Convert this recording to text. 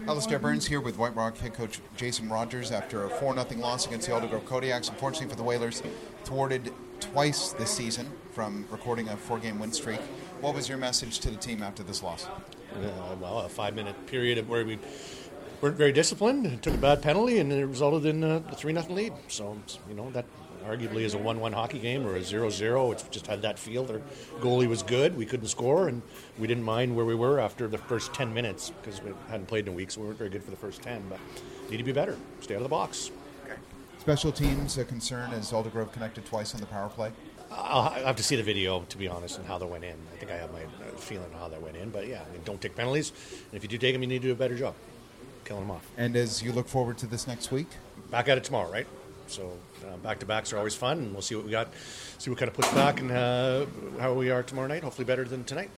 Alistair Burns here with White Rock head coach Jason Rogers after a 4-0 loss against the Aldergrove Kodiaks. Unfortunately for the Whalers, thwarted twice this season from recording a 4-game win streak. What was your message to the team after this loss? Well, a 5-minute period where we weren't very disciplined, took a bad penalty, and it resulted in a 3-0 lead. So, that arguably is a 1-1 hockey game or a 0-0. It's just had that feel. Their goalie was good. We couldn't score, and we didn't mind where we were after the first 10 minutes because we hadn't played in a week, so we weren't very good for the first 10. But need to be better. Stay out of the box. Okay. Special teams a concern as Aldergrove connected twice on the power play? I'll have to see the video, to be honest, and how they went in. I think I have my feeling on how they went in. But, yeah, don't take penalties. And if you do take them, you need to do a better job killing them off. And as you look forward to this next week? Back at it tomorrow, right? So back-to-backs are always fun, and we'll see what we got, see what kind of puts back and how we are tomorrow night, hopefully better than tonight.